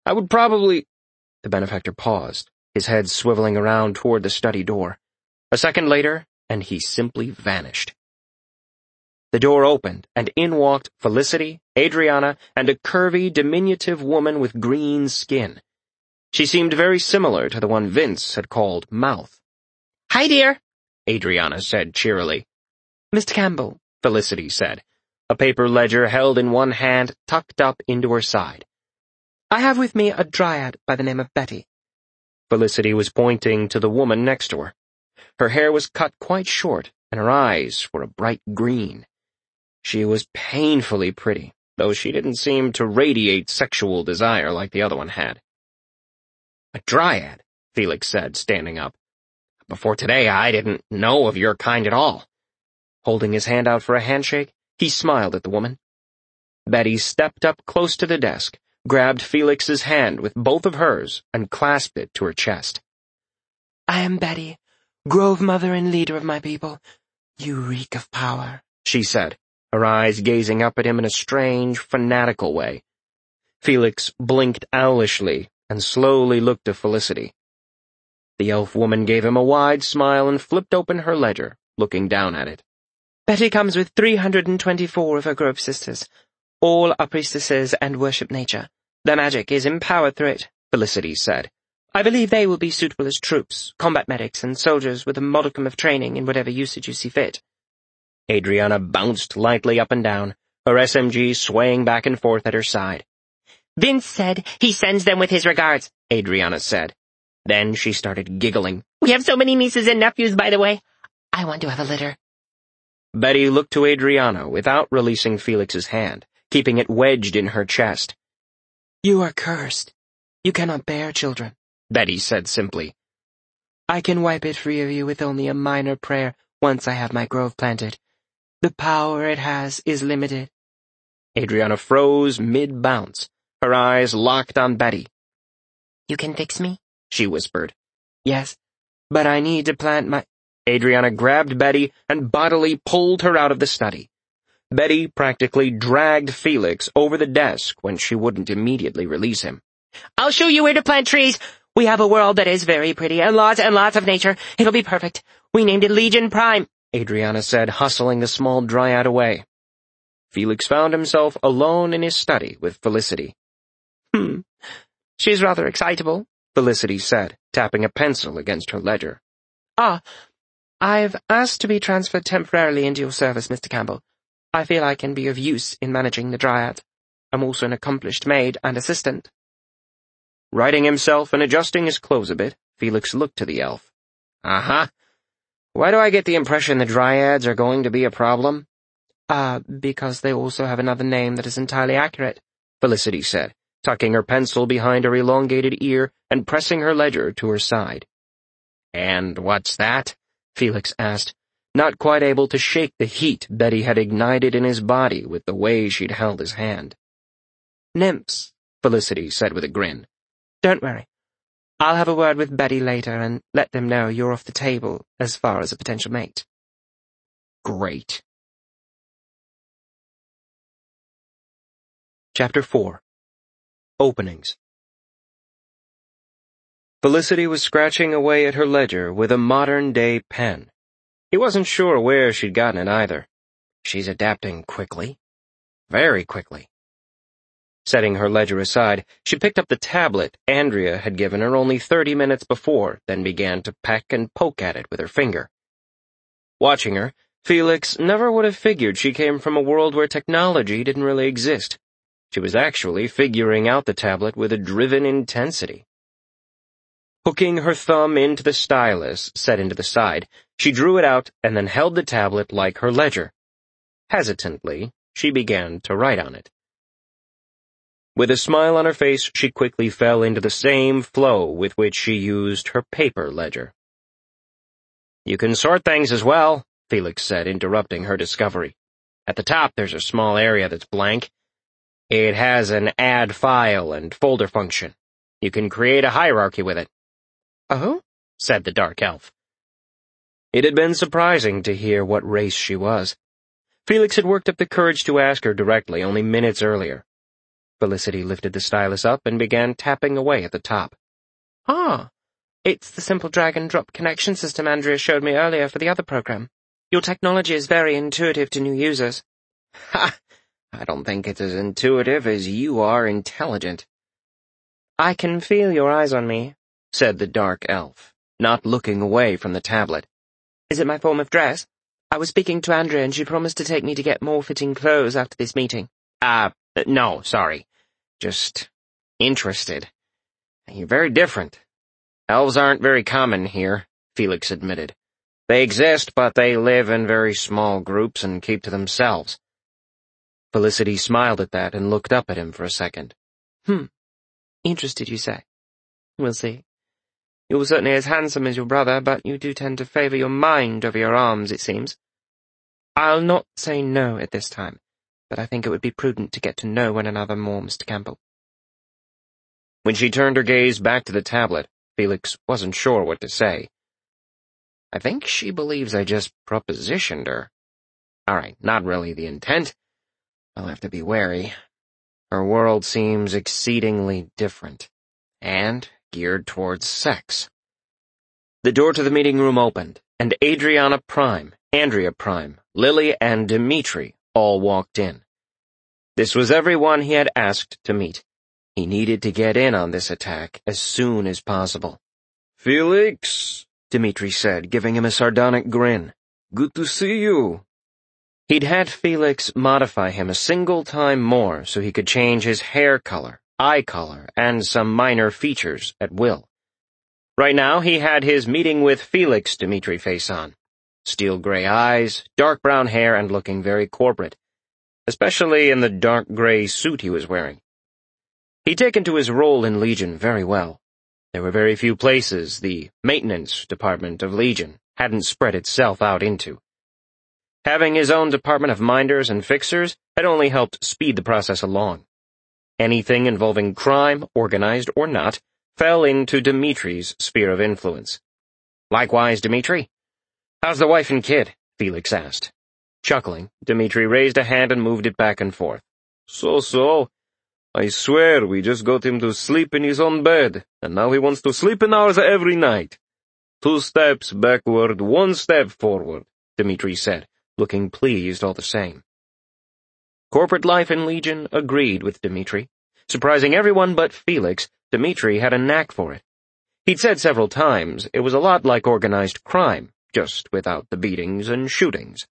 I would probably—" The benefactor paused, his head swiveling around toward the study door. A second later, and he simply vanished. The door opened, and in walked Felicity, Adriana, and a curvy, diminutive woman with green skin. She seemed very similar to the one Vince had called Mouth. "Hi, dear," Adriana said cheerily. "Mr. Campbell," Felicity said, a paper ledger held in one hand tucked up into her side. "I have with me a dryad by the name of Betty." Felicity was pointing to the woman next to her. Her hair was cut quite short, and her eyes were a bright green. She was painfully pretty, though she didn't seem to radiate sexual desire like the other one had. "A dryad," Felix said, standing up. "Before today, I didn't know of your kind at all." Holding his hand out for a handshake, he smiled at the woman. Betty stepped up close to the desk, grabbed Felix's hand with both of hers, and clasped it to her chest. "I am Betty, Grove Mother and leader of my people. You reek of power," she said, her eyes gazing up at him in a strange, fanatical way. Felix blinked owlishly and slowly looked to Felicity. The elf woman gave him a wide smile and flipped open her ledger, looking down at it. "Betty comes with 324 of her Grove sisters. All are priestesses and worship nature. Their magic is empowered through it," Felicity said. "I believe they will be suitable as troops, combat medics, and soldiers with a modicum of training in whatever usage you see fit." Adriana bounced lightly up and down, her SMG swaying back and forth at her side. "Vince said he sends them with his regards," Adriana said. Then she started giggling. "We have so many nieces and nephews, by the way. I want to have a litter." Betty looked to Adriana without releasing Felix's hand, keeping it wedged in her chest. "You are cursed. You cannot bear children," Betty said simply. "I can wipe it free of you with only a minor prayer once I have my grove planted. The power it has is limited." Adriana froze mid-bounce, her eyes locked on Betty. "You can fix me?" she whispered. "Yes, but I need to plant my—" Adriana grabbed Betty and bodily pulled her out of the study. Betty practically dragged Felix over the desk when she wouldn't immediately release him. "I'll show you where to plant trees. We have a world that is very pretty and lots of nature. It'll be perfect. We named it Legion Prime," Adriana said, hustling the small dryad away. Felix found himself alone in his study with Felicity. She's rather excitable," Felicity said, tapping a pencil against her ledger. "I've asked to be transferred temporarily into your service, Mr. Campbell. I feel I can be of use in managing the dryad. I'm also an accomplished maid and assistant." Righting himself and adjusting his clothes a bit, Felix looked to the elf. "Uh-huh. Why do I get the impression the dryads are going to be a problem?" Because they also have another name that is entirely accurate," Felicity said, tucking her pencil behind her elongated ear and pressing her ledger to her side. "And what's that?" Felix asked, not quite able to shake the heat Betty had ignited in his body with the way she'd held his hand. "Nymphs," Felicity said with a grin. "Don't worry. I'll have a word with Betty later and let them know you're off the table as far as a potential mate." Great. Chapter 4. Openings. Felicity was scratching away at her ledger with a modern-day pen. He wasn't sure where she'd gotten it either. She's adapting quickly. Very quickly. Setting her ledger aside, she picked up the tablet Andrea had given her only 30 minutes before, then began to peck and poke at it with her finger. Watching her, Felix never would have figured she came from a world where technology didn't really exist. She was actually figuring out the tablet with a driven intensity. Hooking her thumb into the stylus set into the side, she drew it out and then held the tablet like her ledger. Hesitantly, she began to write on it. With a smile on her face, she quickly fell into the same flow with which she used her paper ledger. "You can sort things as well," Felix said, interrupting her discovery. "At the top, there's a small area that's blank. It has an add file and folder function. You can create a hierarchy with it." "Oh?" said the dark elf. It had been surprising to hear what race she was. Felix had worked up the courage to ask her directly only minutes earlier. Felicity lifted the stylus up and began tapping away at the top. Ah, it's the simple drag-and-drop connection system Andrea showed me earlier for the other program. Your technology is very intuitive to new users. Ha! I don't think it's as intuitive as you are intelligent. I can feel your eyes on me, said the dark elf, not looking away from the tablet. Is it my form of dress? I was speaking to Andrea and she promised to take me to get more fitting clothes after this meeting. No, sorry. Just interested. You're very different. Elves aren't very common here, Felix admitted. They exist, but they live in very small groups and keep to themselves. Felicity smiled at that and looked up at him for a second. Interested, you say? We'll see. You're certainly as handsome as your brother, but you do tend to favor your mind over your arms, it seems. I'll not say no at this time, but I think it would be prudent to get to know one another more, Mr. Campbell. When she turned her gaze back to the tablet, Felix wasn't sure what to say. I think she believes I just propositioned her. All right, not really the intent. I'll have to be wary. Her world seems exceedingly different, and geared towards sex. The door to the meeting room opened, and Andrea Prime, Lily, and Dimitri all walked in. This was everyone he had asked to meet. He needed to get in on this attack as soon as possible. "Felix," Dimitri said, giving him a sardonic grin. "Good to see you." He'd had Felix modify him a single time more so he could change his hair color, eye color, and some minor features at will. Right now he had his meeting with Felix Dimitri face on. Steel gray eyes, dark brown hair, and looking very corporate, especially in the dark gray suit he was wearing. He'd taken to his role in Legion very well. There were very few places the maintenance department of Legion hadn't spread itself out into. Having his own department of minders and fixers had only helped speed the process along. Anything involving crime, organized or not, fell into Dimitri's sphere of influence. Likewise, Dimitri. How's the wife and kid? Felix asked. Chuckling, Dimitri raised a hand and moved it back and forth. So. I swear we just got him to sleep in his own bed, and now he wants to sleep in ours every night. 2 steps backward, 1 step forward, Dimitri said, looking pleased all the same. Corporate life in Legion agreed with Dimitri. Surprising everyone but Felix, Dimitri had a knack for it. He'd said several times it was a lot like organized crime, just without the beatings and shootings.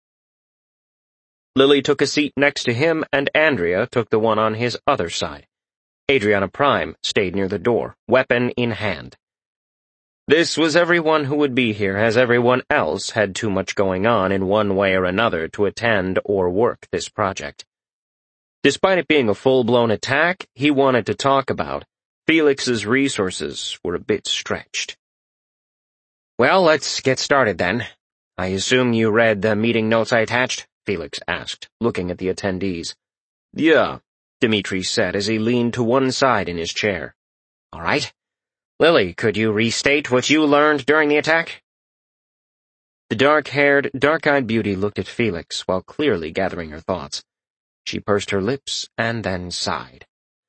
Lily took a seat next to him, and Andrea took the one on his other side. Andrea Prime stayed near the door, weapon in hand. This was everyone who would be here, as everyone else had too much going on in one way or another to attend or work this project. Despite it being a full-blown attack he wanted to talk about, Felix's resources were a bit stretched. Well, let's get started then. I assume you read the meeting notes I attached? Felix asked, looking at the attendees. Yeah, Dimitri said as he leaned to one side in his chair. All right. Lily, could you restate what you learned during the attack? The dark-haired, dark-eyed beauty looked at Felix while clearly gathering her thoughts. She pursed her lips and then sighed.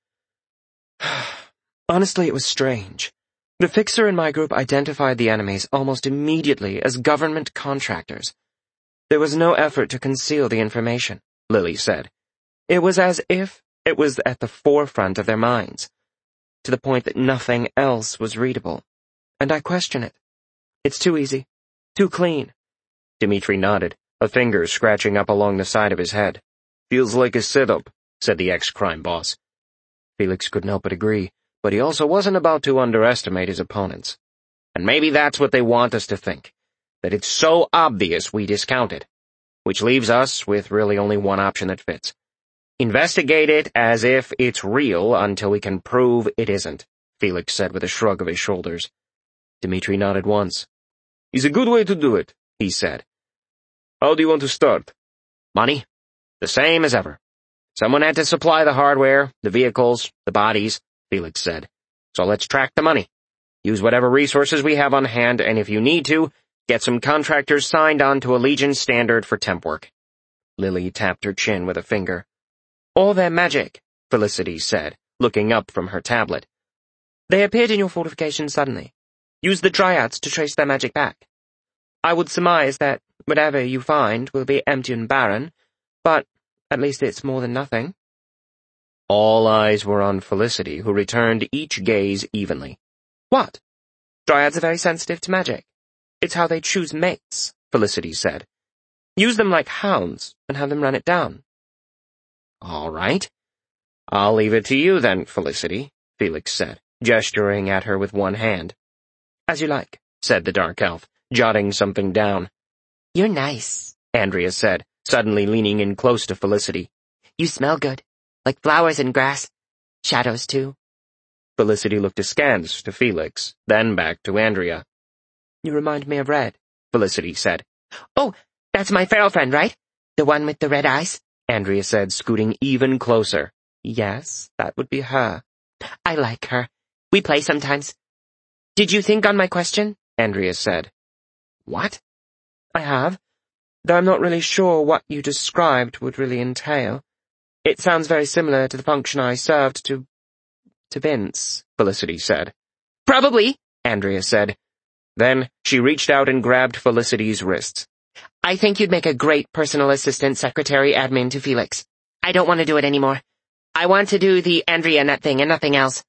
Honestly, it was strange. The fixer in my group identified the enemies almost immediately as government contractors. There was no effort to conceal the information, Lily said. It was as if it was at the forefront of their minds, to the point that nothing else was readable. And I question it. It's too easy, too clean. Dimitri nodded, a finger scratching up along the side of his head. Feels like a setup, said the ex-crime boss. Felix couldn't help but agree, but he also wasn't about to underestimate his opponents. And maybe that's what they want us to think, that it's so obvious we discount it, which leaves us with really only one option that fits. Investigate it as if it's real until we can prove it isn't, Felix said with a shrug of his shoulders. Dimitri nodded once. Is a good way to do it, he said. How do you want to start? Money. The same as ever. Someone had to supply the hardware, the vehicles, the bodies, Felix said. So let's track the money. Use whatever resources we have on hand, and if you need to, get some contractors signed on to a Legion standard for temp work. Lily tapped her chin with a finger. Or their magic, Felicity said, looking up from her tablet. They appeared in your fortification suddenly. Use the Dryads to trace their magic back. I would surmise that whatever you find will be empty and barren, but at least it's more than nothing. All eyes were on Felicity, who returned each gaze evenly. What? Dryads are very sensitive to magic. It's how they choose mates, Felicity said. Use them like hounds and have them run it down. All right. I'll leave it to you then, Felicity, Felix said, gesturing at her with one hand. As you like, said the dark elf, jotting something down. You're nice, Andrea said, suddenly leaning in close to Felicity. You smell good, like flowers and grass. Shadows, too. Felicity looked askance to Felix, then back to Andrea. You remind me of Red, Felicity said. Oh, that's my feral friend, right? The one with the red eyes? Andrea said, scooting even closer. Yes, that would be her. I like her. We play sometimes. Did you think on my question? Andrea said. What? I have, though I'm not really sure what you described would really entail. It sounds very similar to the function I served to Vince, Felicity said. Probably, Andrea said. Then she reached out and grabbed Felicity's wrists. I think you'd make a great personal assistant secretary admin to Felix. I don't want to do it anymore. I want to do the Andrea Nut thing and nothing else.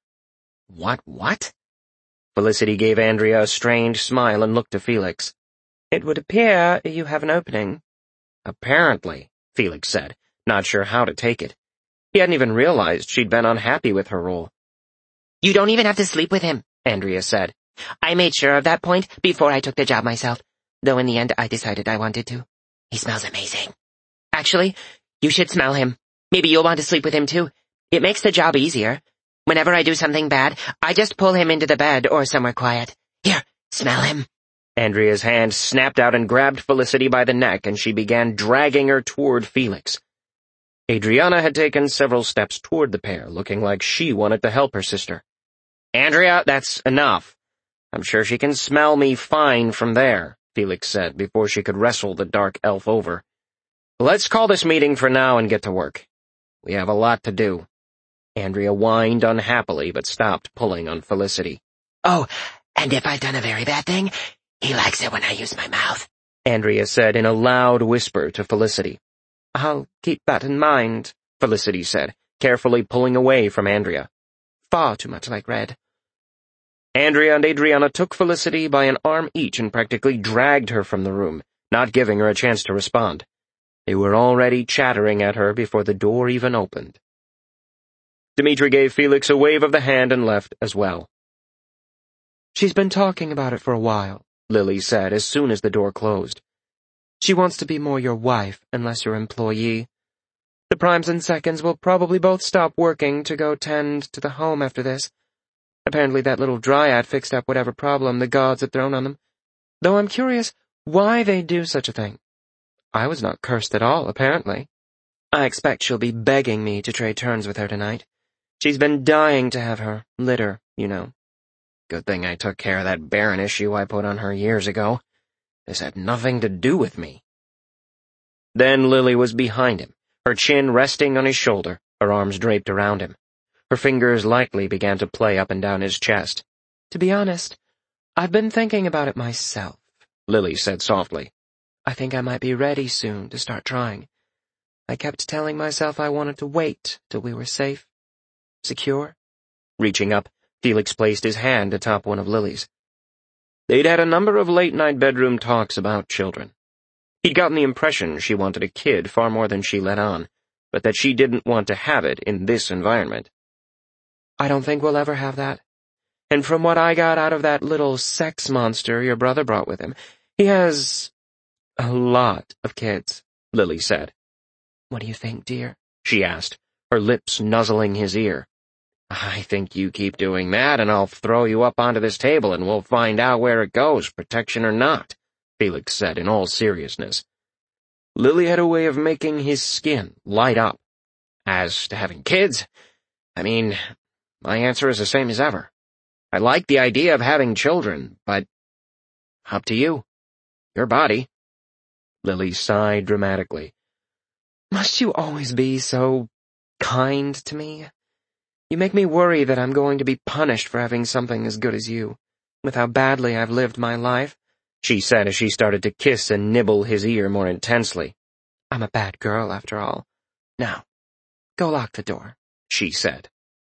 What? Felicity gave Andrea a strained smile and looked to Felix. It would appear you have an opening. Apparently, Felix said, not sure how to take it. He hadn't even realized she'd been unhappy with her role. You don't even have to sleep with him, Andrea said. I made sure of that point before I took the job myself, though in the end I decided I wanted to. He smells amazing. Actually, you should smell him. Maybe you'll want to sleep with him too. It makes the job easier. Whenever I do something bad, I just pull him into the bed or somewhere quiet. Here, smell him. Andrea's hand snapped out and grabbed Felicity by the neck, and she began dragging her toward Felix. Adriana had taken several steps toward the pair, looking like she wanted to help her sister. Andrea, that's enough. I'm sure she can smell me fine from there, Felix said before she could wrestle the dark elf over. Let's call this meeting for now and get to work. We have a lot to do. Andrea whined unhappily but stopped pulling on Felicity. Oh, and if I've done a very bad thing, he likes it when I use my mouth, Andrea said in a loud whisper to Felicity. I'll keep that in mind, Felicity said, carefully pulling away from Andrea. Far too much like Red. Andrea and Adriana took Felicity by an arm each and practically dragged her from the room, not giving her a chance to respond. They were already chattering at her before the door even opened. Dimitri gave Felix a wave of the hand and left as well. She's been talking about it for a while, Lily said as soon as the door closed. She wants to be more your wife and less your employee. The primes and seconds will probably both stop working to go tend to the home after this. Apparently that little dryad fixed up whatever problem the gods had thrown on them, though I'm curious why they do such a thing. I was not cursed at all, apparently. I expect she'll be begging me to trade turns with her tonight. She's been dying to have her litter, you know. Good thing I took care of that Baron issue I put on her years ago. This had nothing to do with me. Then Lily was behind him, her chin resting on his shoulder, her arms draped around him. Her fingers lightly began to play up and down his chest. To be honest, I've been thinking about it myself, Lily said softly. I think I might be ready soon to start trying. I kept telling myself I wanted to wait till we were safe, secure. Reaching up, Felix placed his hand atop one of Lily's. They'd had a number of late-night bedroom talks about children. He'd gotten the impression she wanted a kid far more than she let on, but that she didn't want to have it in this environment. I don't think we'll ever have that. And from what I got out of that little sex monster your brother brought with him, he has a lot of kids, Lily said. What do you think, dear? She asked, her lips nuzzling his ear. I think you keep doing that and I'll throw you up onto this table and we'll find out where it goes, protection or not, Felix said in all seriousness. Lily had a way of making his skin light up. As to having kids, I mean, my answer is the same as ever. I like the idea of having children, but up to you. Your body. Lily sighed dramatically. Must you always be so kind to me? You make me worry that I'm going to be punished for having something as good as you, with how badly I've lived my life," she said as she started to kiss and nibble his ear more intensely. "I'm a bad girl, after all. Now, go lock the door," she said.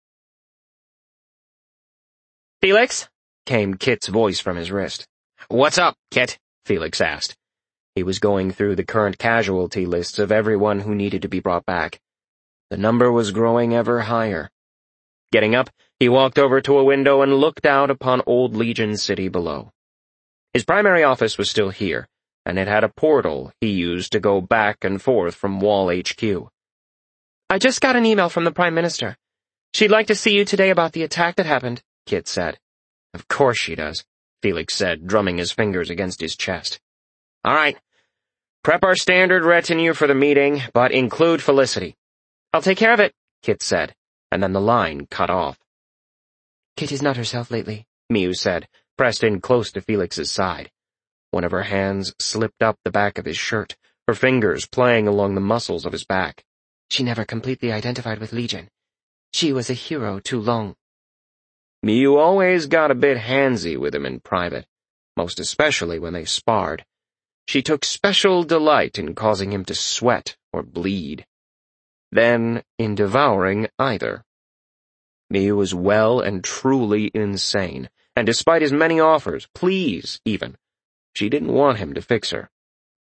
"Felix?" came Kit's voice from his wrist. "What's up, Kit?" Felix asked. He was going through the current casualty lists of everyone who needed to be brought back. The number was growing ever higher. Getting up, he walked over to a window and looked out upon Old Legion City below. His primary office was still here, and it had a portal he used to go back and forth from Wall HQ. "I just got an email from the Prime Minister. She'd like to see you today about the attack that happened," Kit said. "Of course she does," Felix said, drumming his fingers against his chest. "All right. Prep our standard retinue for the meeting, but include Felicity." "I'll take care of it," Kit said, and then the line cut off. "Kit is not herself lately," Miu said, pressed in close to Felix's side. One of her hands slipped up the back of his shirt, her fingers playing along the muscles of his back. "She never completely identified with Legion. She was a hero too long." Miu always got a bit handsy with him in private, most especially when they sparred. She took special delight in causing him to sweat or bleed. Then in devouring either. Miu was well and truly insane, and despite his many offers, pleas even, she didn't want him to fix her.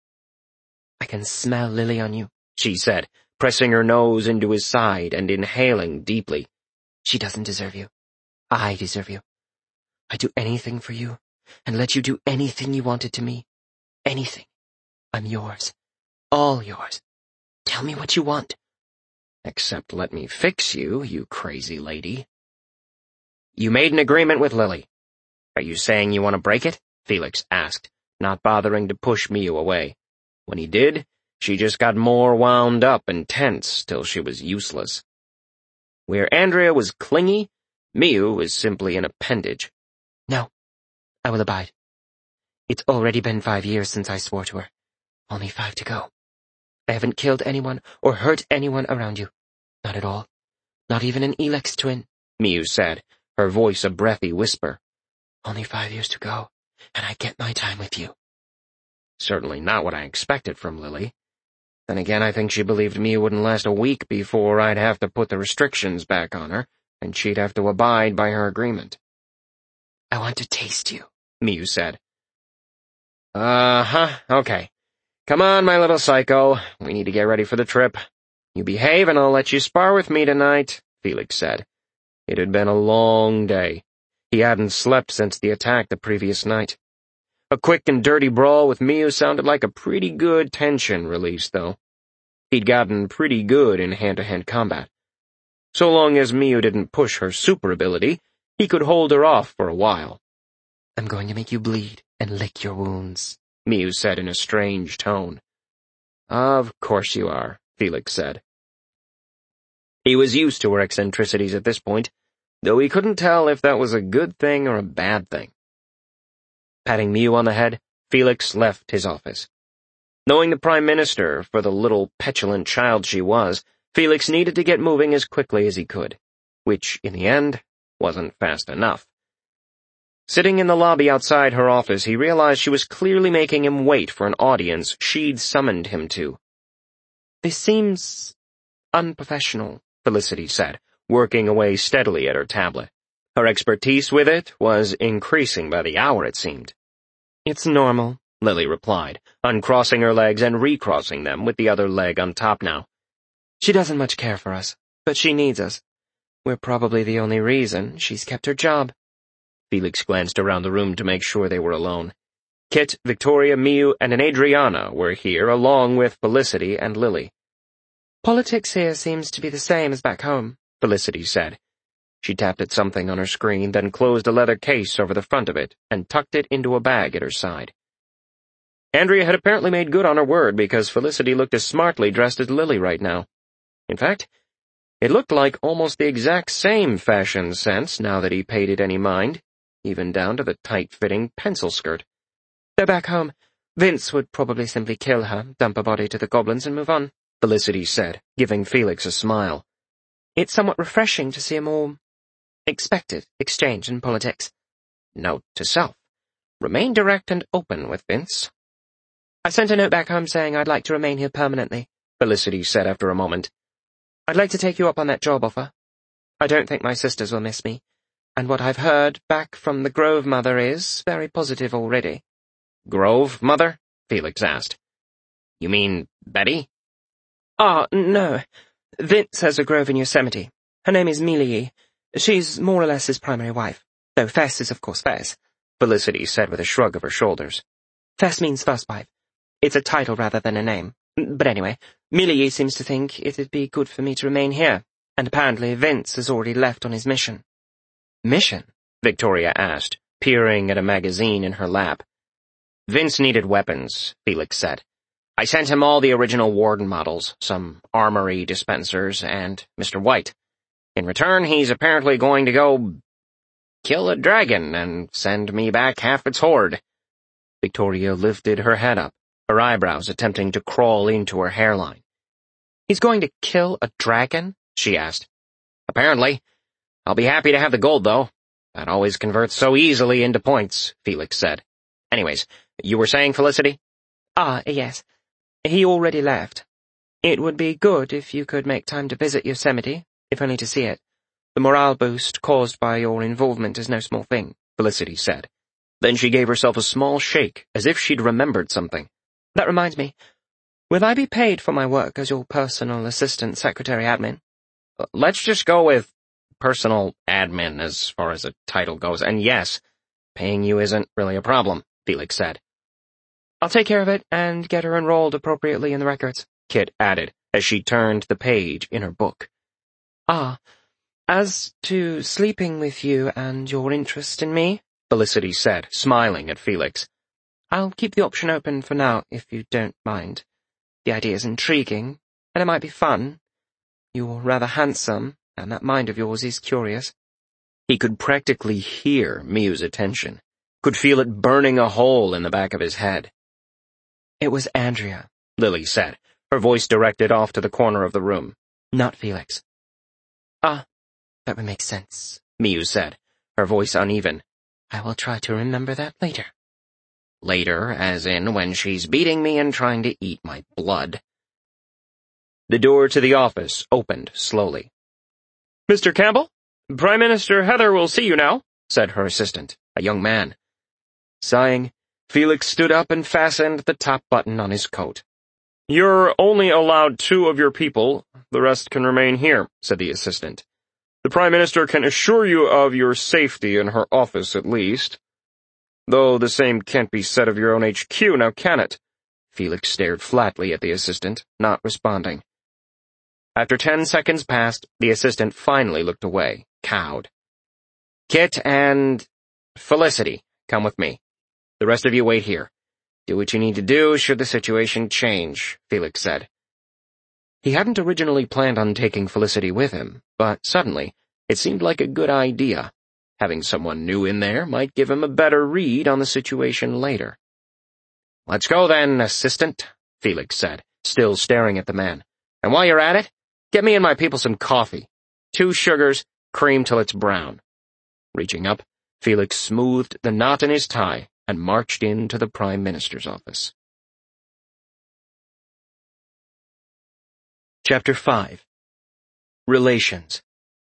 "I can smell Lily on you," she said, pressing her nose into his side and inhaling deeply. "She doesn't deserve you. I deserve you. I'd do anything for you, and let you do anything you wanted to me. Anything. I'm yours. All yours. Tell me what you want." "Except let me fix you, you crazy lady." "You made an agreement with Lily. Are you saying you want to break it?" Felix asked, not bothering to push Miu away. When he did, she just got more wound up and tense till she was useless. Where Andrea was clingy, Miu was simply an appendage. "No, I will abide. It's already been 5 years since I swore to her. Only 5 to go. I haven't killed anyone or hurt anyone around you. Not at all. Not even an Elex twin," Miu said, her voice a breathy whisper. "Only 5 years to go, and I get my time with you." Certainly not what I expected from Lily. Then again, I think she believed Miu wouldn't last a week before I'd have to put the restrictions back on her, and she'd have to abide by her agreement. "I want to taste you," Miu said. Okay. Come on, my little psycho. We need to get ready for the trip. You behave and I'll let you spar with me tonight, Felix said. It had been a long day. He hadn't slept since the attack the previous night. A quick and dirty brawl with Miu sounded like a pretty good tension release, though. He'd gotten pretty good in hand-to-hand combat. So long as Miu didn't push her super ability, he could hold her off for a while. "I'm going to make you bleed and lick your wounds," Miu said in a strange tone. Of course you are, Felix said. He was used to her eccentricities at this point, though he couldn't tell if that was a good thing or a bad thing. Patting Miu on the head, Felix left his office. Knowing the Prime Minister for the little petulant child she was, Felix needed to get moving as quickly as he could, which, in the end, wasn't fast enough. Sitting in the lobby outside her office, he realized she was clearly making him wait for an audience she'd summoned him to. "This seems unprofessional," Felicity said, working away steadily at her tablet. Her expertise with it was increasing by the hour, it seemed. "It's normal," Lily replied, uncrossing her legs and recrossing them with the other leg on top now. "She doesn't much care for us, but she needs us. We're probably the only reason she's kept her job." Felix glanced around the room to make sure they were alone. Kit, Victoria, Miu, and an Adriana were here, along with Felicity and Lily. "Politics here seems to be the same as back home," Felicity said. She tapped at something on her screen, then closed a leather case over the front of it and tucked it into a bag at her side. Andrea had apparently made good on her word because Felicity looked as smartly dressed as Lily right now. In fact, it looked like almost the exact same fashion sense now that he paid it any mind, even down to the tight-fitting pencil skirt. "They're back home. Vince would probably simply kill her, dump her body to the goblins, and move on," Felicity said, giving Felix a smile. It's somewhat refreshing to see a more expected exchange in politics. Note to self. Remain direct and open with Vince. I sent a note back home saying I'd like to remain here permanently, Felicity said after a moment. I'd like to take you up on that job offer. I don't think my sisters will miss me, and what I've heard back from the Grove mother is very positive already. Grove mother? Felix asked. You mean Betty? No. Vince has a grove in Yosemite. Her name is Mealy. She's more or less his primary wife, though Fess is of course Fess, Felicity said with a shrug of her shoulders. Fess means first wife. It's a title rather than a name. But anyway, Mealy seems to think it'd be good for me to remain here, and apparently Vince has already left on his mission. Mission? Victoria asked, peering at a magazine in her lap. Vince needed weapons, Felix said. I sent him all the original Warden models, some armory dispensers, and Mr. White. In return, he's apparently going to go kill a dragon and send me back half its horde. Victoria lifted her head up, her eyebrows attempting to crawl into her hairline. He's going to kill a dragon? She asked. Apparently. I'll be happy to have the gold, though. That always converts so easily into points, Felix said. Anyways, you were saying, Felicity? Yes. He already left. It would be good if you could make time to visit Yosemite, if only to see it. The morale boost caused by your involvement is no small thing, Felicity said. Then she gave herself a small shake, as if she'd remembered something. That reminds me. Will I be paid for my work as your personal assistant secretary admin? Let's just go with personal admin as far as a title goes, and yes, paying you isn't really a problem, Felix said. I'll take care of it and get her enrolled appropriately in the records, Kit added, as she turned the page in her book. As to sleeping with you and your interest in me, Felicity said, smiling at Felix. I'll keep the option open for now, if you don't mind. The idea's intriguing, and it might be fun. You're rather handsome, and that mind of yours is curious. He could practically hear Miu's attention, could feel it burning a hole in the back of his head. It was Andrea, Lily said, her voice directed off to the corner of the room. Not Felix. That would make sense, Miu said, her voice uneven. I will try to remember that later. Later, as in when she's beating me and trying to eat my blood. The door to the office opened slowly. Mr. Campbell, Prime Minister Heather will see you now, said her assistant, a young man. Sighing, Felix stood up and fastened the top button on his coat. You're only allowed 2 of your people. The rest can remain here, said the assistant. The Prime Minister can assure you of your safety in her office at least. Though the same can't be said of your own HQ, now can it? Felix stared flatly at the assistant, not responding. After 10 seconds passed, the assistant finally looked away, cowed. Kit and Felicity, come with me. The rest of you wait here. Do what you need to do should the situation change, Felix said. He hadn't originally planned on taking Felicity with him, but suddenly, it seemed like a good idea. Having someone new in there might give him a better read on the situation later. Let's go then, assistant, Felix said, still staring at the man. And while you're at it, get me and my people some coffee. 2 sugars, cream till it's brown. Reaching up, Felix smoothed the knot in his tie and marched into the Prime Minister's office. Chapter 5. Relations.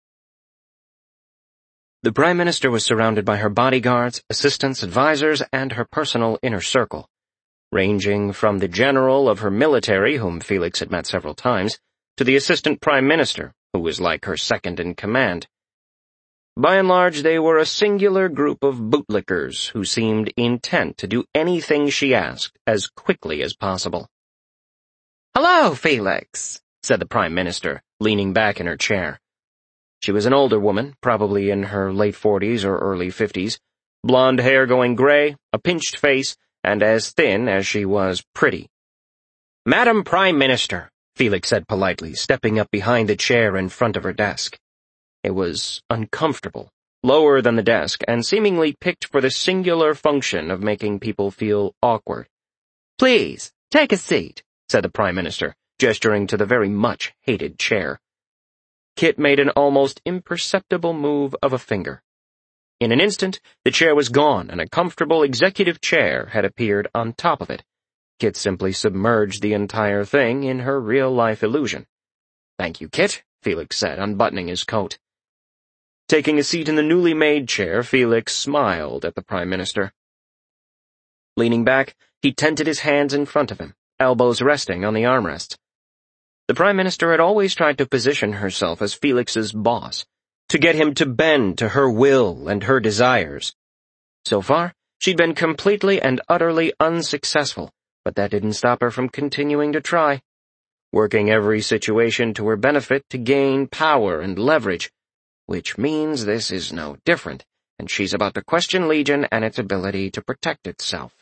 The Prime Minister was surrounded by her bodyguards, assistants, advisors, and her personal inner circle, ranging from the general of her military, whom Felix had met several times, to the Assistant Prime Minister, who was like her second-in-command. By and large, they were a singular group of bootlickers who seemed intent to do anything she asked as quickly as possible. "Hello, Felix," said the Prime Minister, leaning back in her chair. She was an older woman, probably in her late 40s or early 50s, blonde hair going gray, a pinched face, and as thin as she was pretty. "Madam Prime Minister," Felix said politely, stepping up behind the chair in front of her desk. It was uncomfortable, lower than the desk, and seemingly picked for the singular function of making people feel awkward. "Please, take a seat," said the Prime Minister, gesturing to the very much hated chair. Kit made an almost imperceptible move of a finger. In an instant, the chair was gone, and a comfortable executive chair had appeared on top of it. Kit simply submerged the entire thing in her real-life illusion. "Thank you, Kit," Felix said, unbuttoning his coat. Taking a seat in the newly made chair, Felix smiled at the Prime Minister. Leaning back, he tented his hands in front of him, elbows resting on the armrests. The Prime Minister had always tried to position herself as Felix's boss, to get him to bend to her will and her desires. So far, she'd been completely and utterly unsuccessful, but that didn't stop her from continuing to try, working every situation to her benefit to gain power and leverage, which means this is no different, and she's about to question Legion and its ability to protect itself.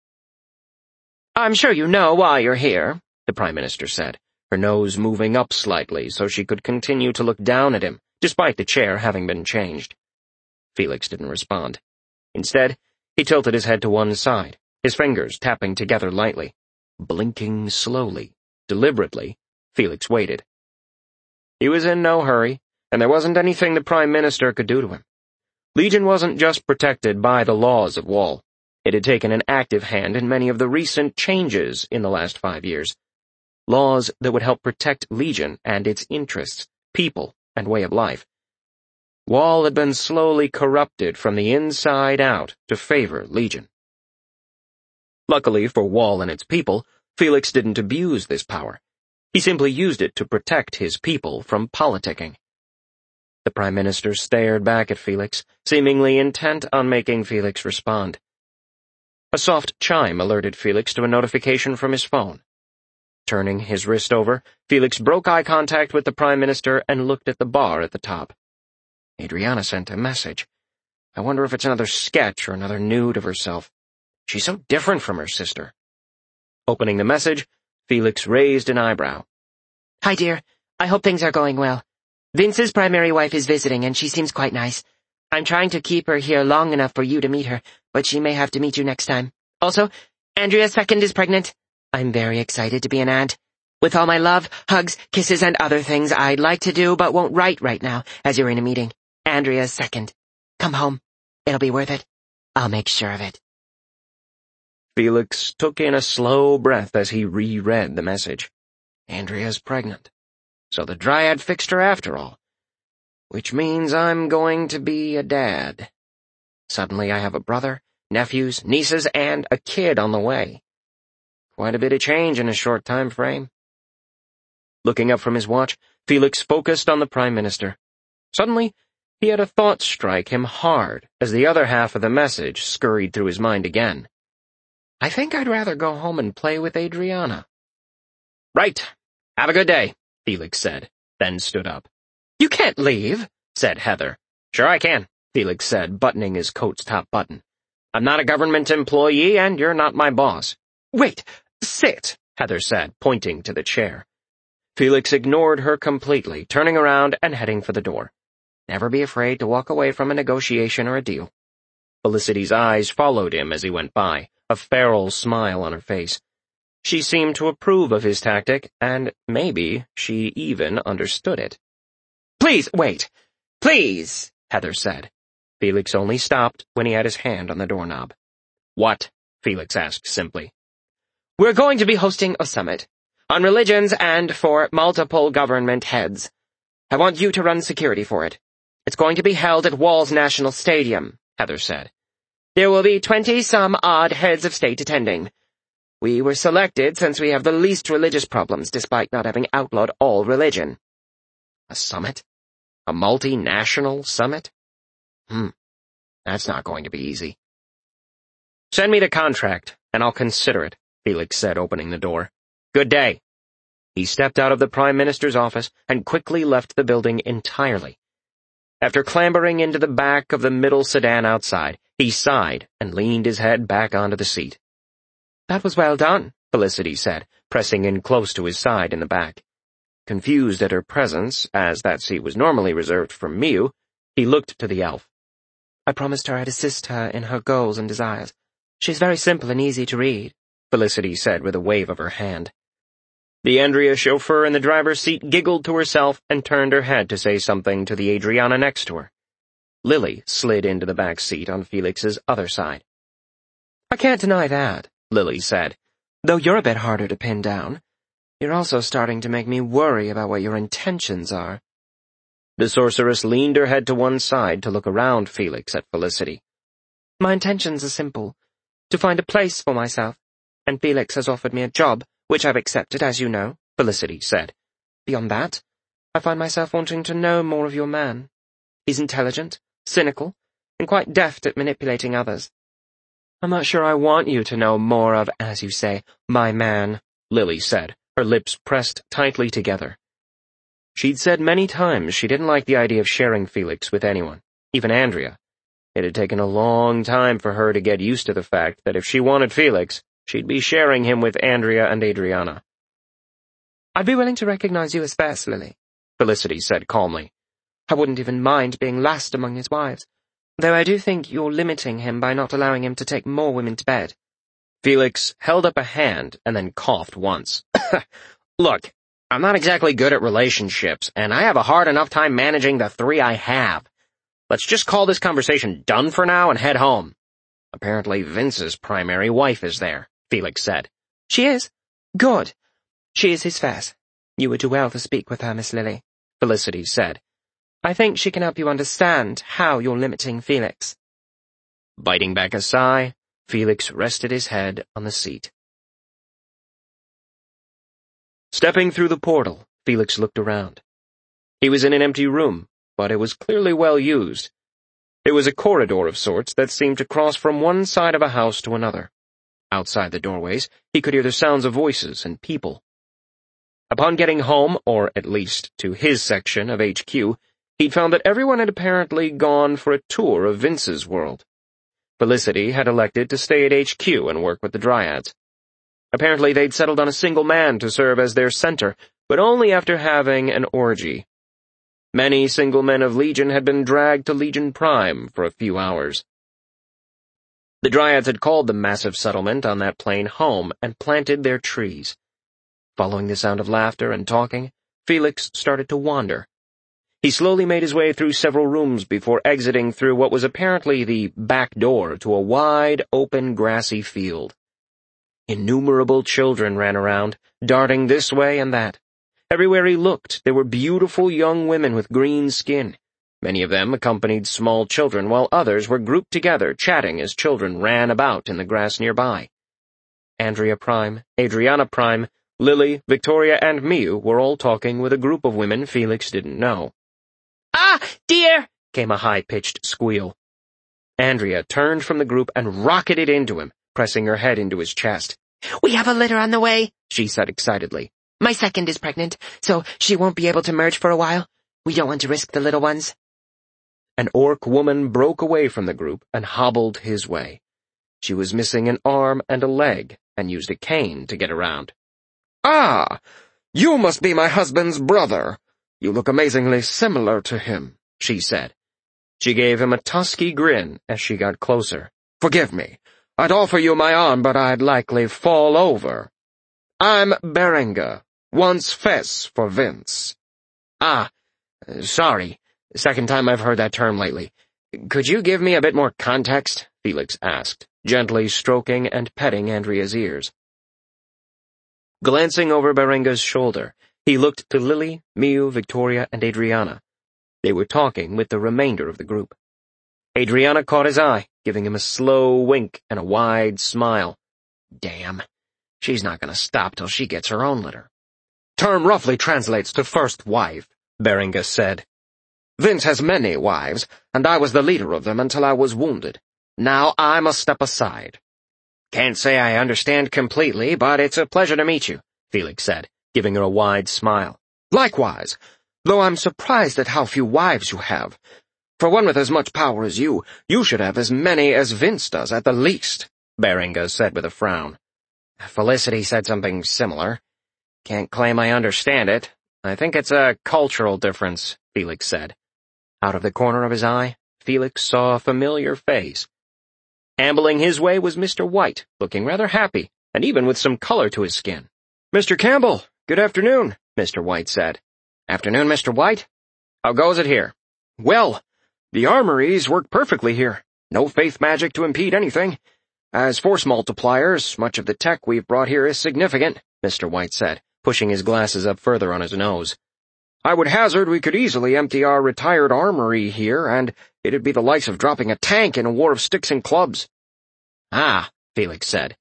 "I'm sure you know why you're here," the Prime Minister said, her nose moving up slightly so she could continue to look down at him, despite the chair having been changed. Felix didn't respond. Instead, he tilted his head to one side, his fingers tapping together lightly. Blinking slowly, deliberately, Felix waited. He was in no hurry, and there wasn't anything the Prime Minister could do to him. Legion wasn't just protected by the laws of Wall. It had taken an active hand in many of the recent changes in the last 5 years. Laws that would help protect Legion and its interests, people, and way of life. Wall had been slowly corrupted from the inside out to favor Legion. Luckily for Wall and its people, Felix didn't abuse this power. He simply used it to protect his people from politicking. The Prime Minister stared back at Felix, seemingly intent on making Felix respond. A soft chime alerted Felix to a notification from his phone. Turning his wrist over, Felix broke eye contact with the Prime Minister and looked at the bar at the top. Adriana sent a message. I wonder if it's another sketch or another nude of herself. She's so different from her sister. Opening the message, Felix raised an eyebrow. "Hi, dear. I hope things are going well. Vince's primary wife is visiting, and she seems quite nice. I'm trying to keep her here long enough for you to meet her, but she may have to meet you next time. Also, Andrea's second is pregnant. I'm very excited to be an aunt. With all my love, hugs, kisses, and other things I'd like to do but won't write right now, as you're in a meeting. Andrea's second. Come home. It'll be worth it. I'll make sure of it." Felix took in a slow breath as he reread the message. Andrea's pregnant. So the Dryad fixed her after all. Which means I'm going to be a dad. Suddenly I have a brother, nephews, nieces, and a kid on the way. Quite a bit of change in a short time frame. Looking up from his watch, Felix focused on the Prime Minister. Suddenly, he had a thought strike him hard as the other half of the message scurried through his mind again. I think I'd rather go home and play with Adriana. Right. Have a good day, Felix said, then stood up. You can't leave, said Heather. Sure I can, Felix said, buttoning his coat's top button. I'm not a government employee, and you're not my boss. Wait, sit, Heather said, pointing to the chair. Felix ignored her completely, turning around and heading for the door. Never be afraid to walk away from a negotiation or a deal. Felicity's eyes followed him as he went by, a feral smile on her face. She seemed to approve of his tactic, and maybe she even understood it. Please, wait. Please, Heather said. Felix only stopped when he had his hand on the doorknob. What? Felix asked simply. We're going to be hosting a summit on religions and for multiple government heads. I want you to run security for it. It's going to be held at Walls National Stadium, Heather said. There will be 20-some-odd heads of state attending. We were selected since we have the least religious problems despite not having outlawed all religion. A summit? A multinational summit? That's not going to be easy. Send me the contract, and I'll consider it, Felix said, opening the door. Good day. He stepped out of the Prime Minister's office and quickly left the building entirely. After clambering into the back of the middle sedan outside, he sighed and leaned his head back onto the seat. That was well done, Felicity said, pressing in close to his side in the back. Confused at her presence, as that seat was normally reserved for Miu, he looked to the elf. I promised her I'd assist her in her goals and desires. She's very simple and easy to read, Felicity said with a wave of her hand. The Andrea chauffeur in the driver's seat giggled to herself and turned her head to say something to the Adriana next to her. Lily slid into the back seat on Felix's other side. I can't deny that, Lily said, though you're a bit harder to pin down. You're also starting to make me worry about what your intentions are. The sorceress leaned her head to one side to look around Felix at Felicity. My intentions are simple, to find a place for myself, and Felix has offered me a job, which I've accepted, as you know, Felicity said. Beyond that, I find myself wanting to know more of your man. He's intelligent, cynical, and quite deft at manipulating others. I'm not sure I want you to know more of, as you say, my man, Lily said, her lips pressed tightly together. She'd said many times she didn't like the idea of sharing Felix with anyone, even Andrea. It had taken a long time for her to get used to the fact that if she wanted Felix, she'd be sharing him with Andrea and Adriana. I'd be willing to recognize you as first, Lily, Felicity said calmly. I wouldn't even mind being last among his wives, though I do think you're limiting him by not allowing him to take more women to bed. Felix held up a hand and then coughed once. Look, I'm not exactly good at relationships, and I have a hard enough time managing the 3 I have. Let's just call this conversation done for now and head home. Apparently Vince's primary wife is there, Felix said. She is? Good. She is his first. You would do well to speak with her, Miss Lily, Felicity said. I think she can help you understand how you're limiting Felix. Biting back a sigh, Felix rested his head on the seat. Stepping through the portal, Felix looked around. He was in an empty room, but it was clearly well used. It was a corridor of sorts that seemed to cross from one side of a house to another. Outside the doorways, he could hear the sounds of voices and people. Upon getting home, or at least to his section of HQ, he'd found that everyone had apparently gone for a tour of Vince's world. Felicity had elected to stay at HQ and work with the Dryads. Apparently they'd settled on a single man to serve as their center, but only after having an orgy. Many single men of Legion had been dragged to Legion Prime for a few hours. The Dryads had called the massive settlement on that plain home and planted their trees. Following the sound of laughter and talking, Felix started to wander. He slowly made his way through several rooms before exiting through what was apparently the back door to a wide, open, grassy field. Innumerable children ran around, darting this way and that. Everywhere he looked, there were beautiful young women with green skin. Many of them accompanied small children, while others were grouped together, chatting as children ran about in the grass nearby. Andrea Prime, Adriana Prime, Lily, Victoria, and Miu were all talking with a group of women Felix didn't know. Ah, dear! Came a high-pitched squeal. Andrea turned from the group and rocketed into him, pressing her head into his chest. We have a litter on the way, she said excitedly. My second is pregnant, so she won't be able to merge for a while. We don't want to risk the little ones. An orc woman broke away from the group and hobbled his way. She was missing an arm and a leg, and used a cane to get around. Ah, you must be my husband's brother. You look amazingly similar to him, she said. She gave him a tusky grin as she got closer. Forgive me. I'd offer you my arm, but I'd likely fall over. I'm Berenga, once Fess for Vince. Ah, sorry. Second time I've heard that term lately. Could you give me a bit more context? Felix asked, gently stroking and petting Andrea's ears. Glancing over Berenga's shoulder, he looked to Lily, Miu, Victoria, and Adriana. They were talking with the remainder of the group. Adriana caught his eye, giving him a slow wink and a wide smile. Damn, she's not going to stop till she gets her own litter. Term roughly translates to first wife, Berenga said. Vince has many wives, and I was the leader of them until I was wounded. Now I must step aside. Can't say I understand completely, but it's a pleasure to meet you, Felix said, giving her a wide smile. Likewise, though I'm surprised at how few wives you have. For one with as much power as you should have as many as Vince does at the least, Berenga said with a frown. Felicity said something similar. Can't claim I understand it. I think it's a cultural difference, Felix said. Out of the corner of his eye, Felix saw a familiar face. Ambling his way was Mr. White, looking rather happy, and even with some color to his skin. Mr. Campbell, Good afternoon, Mr. White said. Afternoon, Mr. White. How goes it here? Well, the armories work perfectly here. No faith magic to impede anything. As force multipliers, much of the tech we've brought here is significant, Mr. White said, pushing his glasses up further on his nose. I would hazard we could easily empty our retired armory here, and it'd be the likes of dropping a tank in a war of sticks and clubs. Ah, Felix said.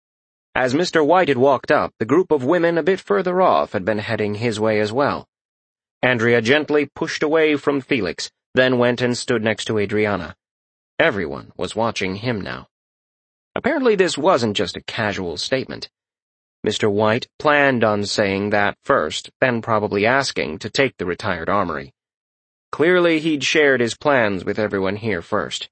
As Mr. White had walked up, the group of women a bit further off had been heading his way as well. Andrea gently pushed away from Felix, then went and stood next to Adriana. Everyone was watching him now. Apparently this wasn't just a casual statement. Mr. White planned on saying that first, then probably asking to take the retired armory. Clearly he'd shared his plans with everyone here first.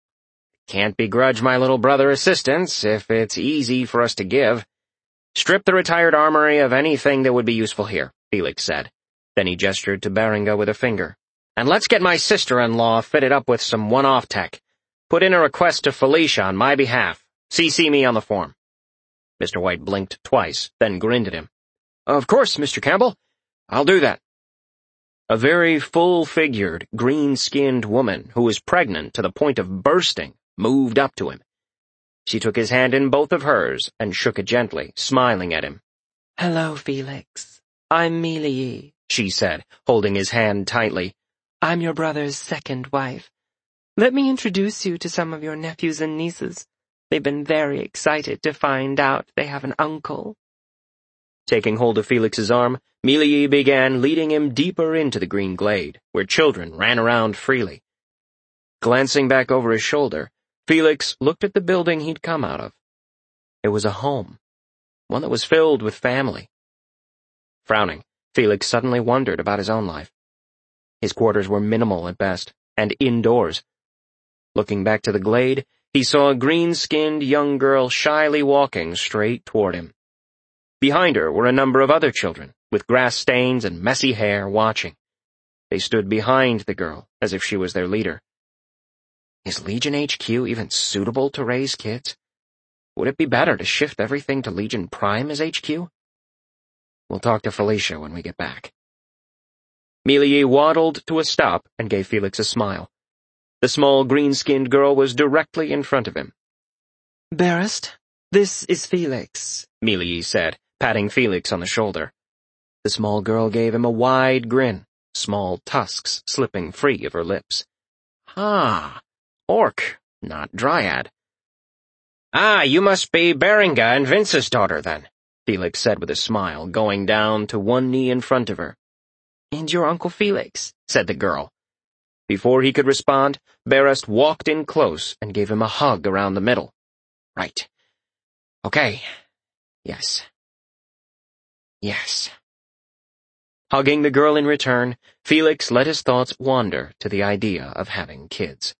Can't begrudge my little brother assistance if it's easy for us to give. Strip the retired armory of anything that would be useful here, Felix said. Then he gestured to Berenga with a finger. And let's get my sister-in-law fitted up with some one-off tech. Put in a request to Felicia on my behalf. CC me on the form. Mr. White blinked twice, then grinned at him. Of course, Mr. Campbell. I'll do that. A very full-figured, green-skinned woman who was pregnant to the point of bursting moved up to him. She took his hand in both of hers and shook it gently, smiling at him. Hello, Felix. I'm Mealy, she said, holding his hand tightly. I'm your brother's second wife. Let me introduce you to some of your nephews and nieces. They've been very excited to find out they have an uncle. Taking hold of Felix's arm, Mealy began leading him deeper into the green glade, where children ran around freely. Glancing back over his shoulder, Felix looked at the building he'd come out of. It was a home, one that was filled with family. Frowning, Felix suddenly wondered about his own life. His quarters were minimal at best, and indoors. Looking back to the glade, he saw a green-skinned young girl shyly walking straight toward him. Behind her were a number of other children, with grass stains and messy hair, watching. They stood behind the girl, as if she was their leader. Is Legion HQ even suitable to raise kids? Would it be better to shift everything to Legion Prime as HQ? We'll talk to Felicia when we get back. Mealy waddled to a stop and gave Felix a smile. The small green-skinned girl was directly in front of him. Barrist, this is Felix, Mealy said, patting Felix on the shoulder. The small girl gave him a wide grin, small tusks slipping free of her lips. Ah, orc, not dryad. Ah, you must be Berenga and Vince's daughter, then, Felix said with a smile, going down to one knee in front of her. And your Uncle Felix, said the girl. Before he could respond, Barrist walked in close and gave him a hug around the middle. Right. Okay. Yes. Yes. Hugging the girl in return, Felix let his thoughts wander to the idea of having kids.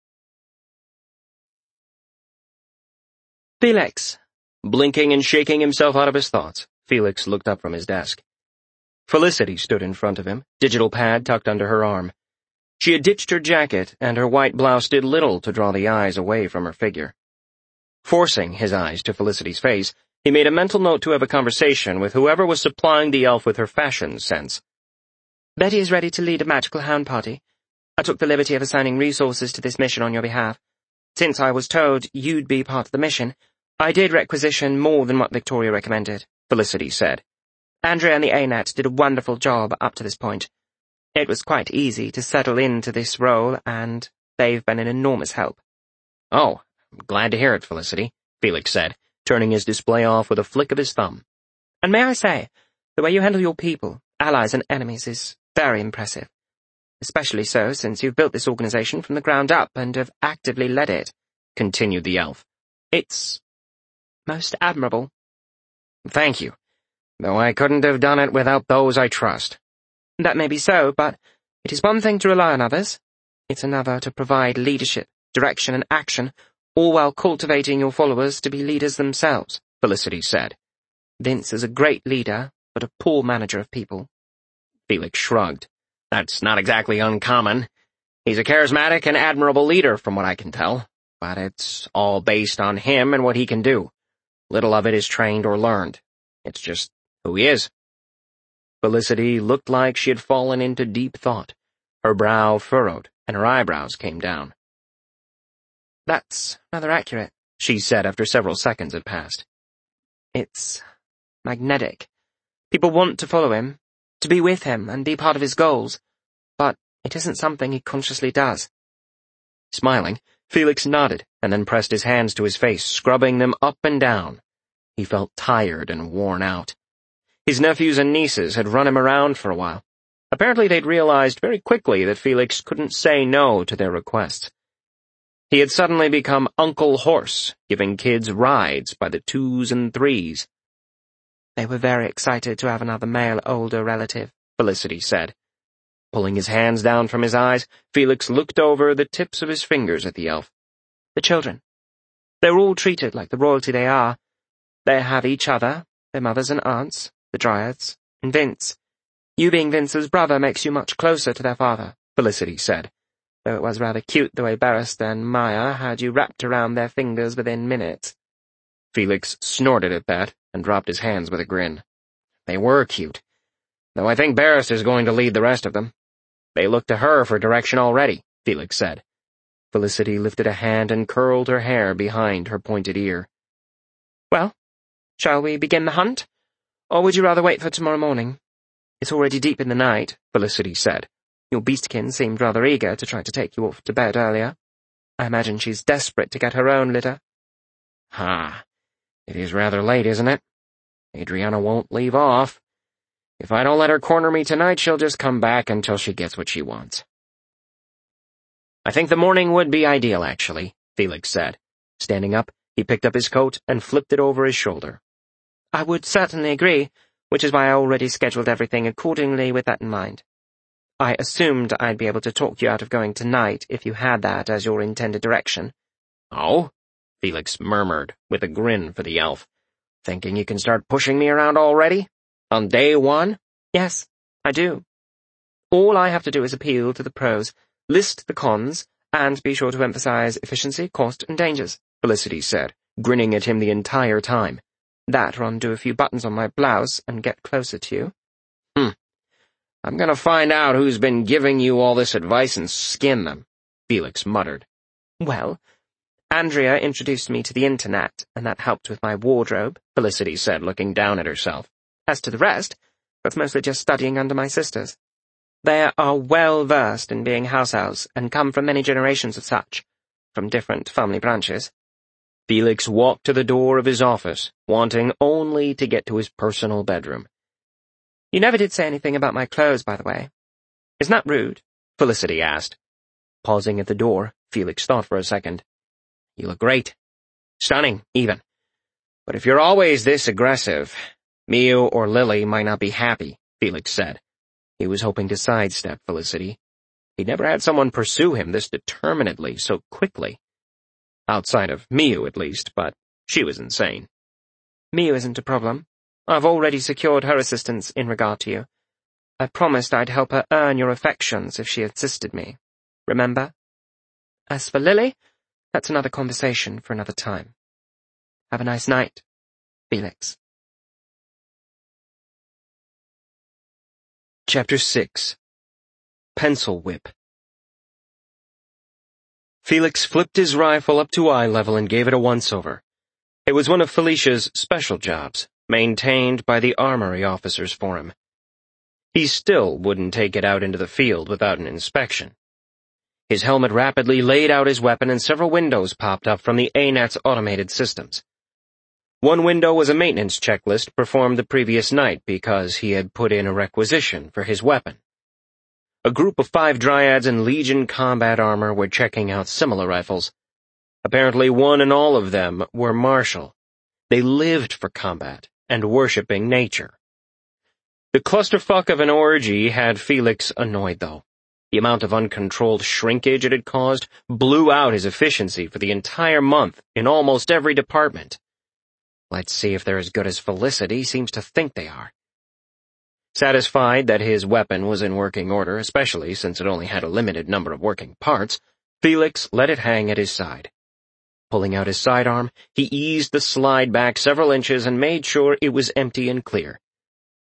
Felix. Blinking and shaking himself out of his thoughts, Felix looked up from his desk. Felicity stood in front of him, digital pad tucked under her arm. She had ditched her jacket, and her white blouse did little to draw the eyes away from her figure. Forcing his eyes to Felicity's face, he made a mental note to have a conversation with whoever was supplying the elf with her fashion sense. Betty is ready to lead a magical hound party. I took the liberty of assigning resources to this mission on your behalf. Since I was told you'd be part of the mission, I did requisition more than what Victoria recommended, Felicity said. Andrea and the ANET did a wonderful job up to this point. It was quite easy to settle into this role, and they've been an enormous help. Oh, I'm glad to hear it, Felicity, Felix said, turning his display off with a flick of his thumb. And may I say, the way you handle your people, allies and enemies, is very impressive. Especially so since you've built this organization from the ground up and have actively led it, continued the elf. It's most admirable. Thank you, though I couldn't have done it without those I trust. That may be so, but it is one thing to rely on others. It's another to provide leadership, direction, and action, all while cultivating your followers to be leaders themselves, Felicity said. Vince is a great leader, but a poor manager of people. Felix shrugged. That's not exactly uncommon. He's a charismatic and admirable leader, from what I can tell, but it's all based on him and what he can do. Little of it is trained or learned. It's just who he is. Felicity looked like she had fallen into deep thought. Her brow furrowed, and her eyebrows came down. "That's rather accurate," she said after several seconds had passed. "It's magnetic. People want to follow him, to be with him and be part of his goals, but it isn't something he consciously does." Smiling, Felix nodded and then pressed his hands to his face, scrubbing them up and down. He felt tired and worn out. His nephews and nieces had run him around for a while. Apparently they'd realized very quickly that Felix couldn't say no to their requests. He had suddenly become Uncle Horse, giving kids rides by the 2s and 3s. "They were very excited to have another male older relative," Felicity said. Pulling his hands down from his eyes, Felix looked over the tips of his fingers at the elf. "The children. They're all treated like the royalty they are. They have each other, their mothers and aunts, the Dryads, and Vince. You being Vince's brother makes you much closer to their father," Felicity said, "though it was rather cute the way Barrister and Maya had you wrapped around their fingers within minutes." Felix snorted at that and dropped his hands with a grin. They were cute, though I think Barrister's going to lead the rest of them. They look to her for direction already, Felix said. Felicity lifted a hand and curled her hair behind her pointed ear. "Well, shall we begin the hunt? Or would you rather wait for tomorrow morning? It's already deep in the night," Felicity said. "Your beastkin seemed rather eager to try to take you off to bed earlier. I imagine she's desperate to get her own litter." It is rather late, isn't it? Adriana won't leave off. If I don't let her corner me tonight, she'll just come back until she gets what she wants. I think the morning would be ideal, actually, Felix said. Standing up, he picked up his coat and flipped it over his shoulder. "I would certainly agree, which is why I already scheduled everything accordingly with that in mind. I assumed I'd be able to talk you out of going tonight if you had that as your intended direction." "Oh?" Felix murmured, with a grin for the elf. "Thinking you can start pushing me around already? On day one?" "Yes, I do. All I have to do is appeal to the pros, list the cons, and be sure to emphasize efficiency, cost, and dangers," Felicity said, grinning at him the entire time. "That or undo a few buttons on my blouse and get closer to you." I'm gonna find out who's been giving you all this advice and skin them," Felix muttered. "Well, Andrea introduced me to the internet, and that helped with my wardrobe," Felicity said, looking down at herself. "As to the rest, that's mostly just studying under my sisters. They are well-versed in being house elves and come from many generations of such, from different family branches." Felix walked to the door of his office, wanting only to get to his personal bedroom. "You never did say anything about my clothes, by the way. Isn't that rude?" Felicity asked. Pausing at the door, Felix thought for a second. "You look great. Stunning, even. But if you're always this aggressive, Mio or Lily might not be happy," Felix said. He was hoping to sidestep Felicity. He'd never had someone pursue him this determinedly so quickly. Outside of Mio, at least, but she was insane. "Mio isn't a problem. I've already secured her assistance in regard to you. I promised I'd help her earn your affections if she assisted me. Remember? As for Lily, that's another conversation for another time. Have a nice night, Felix." Chapter 6. Pencil Whip. Felix flipped his rifle up to eye level and gave it a once-over. It was one of Felicia's special jobs, maintained by the armory officers for him. He still wouldn't take it out into the field without an inspection. His helmet rapidly laid out his weapon and several windows popped up from the ANET's automated systems. One window was a maintenance checklist performed the previous night because he had put in a requisition for his weapon. A group of 5 Dryads in Legion combat armor were checking out similar rifles. Apparently one and all of them were martial. They lived for combat and worshipping nature. The clusterfuck of an orgy had Felix annoyed, though. The amount of uncontrolled shrinkage it had caused blew out his efficiency for the entire month in almost every department. Let's see if they're as good as Felicity seems to think they are. Satisfied that his weapon was in working order, especially since it only had a limited number of working parts, Felix let it hang at his side. Pulling out his sidearm, he eased the slide back several inches and made sure it was empty and clear.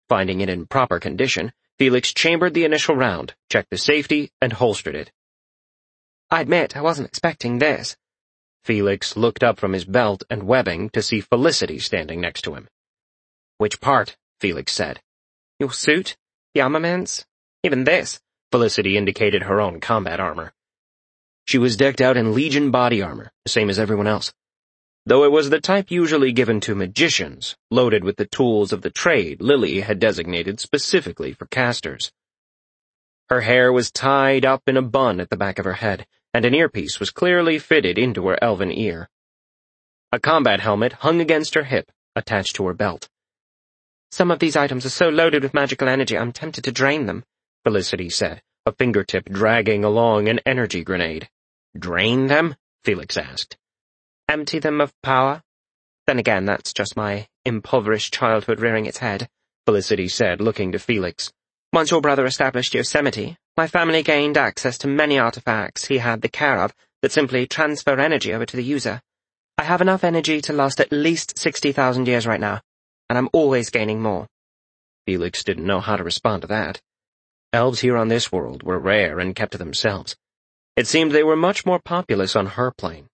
Finding it in proper condition, Felix chambered the initial round, checked the safety, and holstered it. I admit I wasn't expecting this. Felix looked up from his belt and webbing to see Felicity standing next to him. "Which part?" Felix said. Your suit? The armaments? Even this?" Felicity indicated her own combat armor. She was decked out in Legion body armor, the same as everyone else. Though it was the type usually given to magicians, loaded with the tools of the trade Lily had designated specifically for casters. Her hair was tied up in a bun at the back of her head, and an earpiece was clearly fitted into her elven ear. A combat helmet hung against her hip, attached to her belt. "Some of these items are so loaded with magical energy I'm tempted to drain them," Felicity said, a fingertip dragging along an energy grenade. "Drain them?" Felix asked. "Empty them of power? Then again, that's just my impoverished childhood rearing its head," Felicity said, looking to Felix. "Once your brother established Yosemite, my family gained access to many artifacts he had the care of that simply transfer energy over to the user. I have enough energy to last at least 60,000 years right now, and I'm always gaining more." Felix didn't know how to respond to that. Elves here on this world were rare and kept to themselves. It seemed they were much more populous on her plane.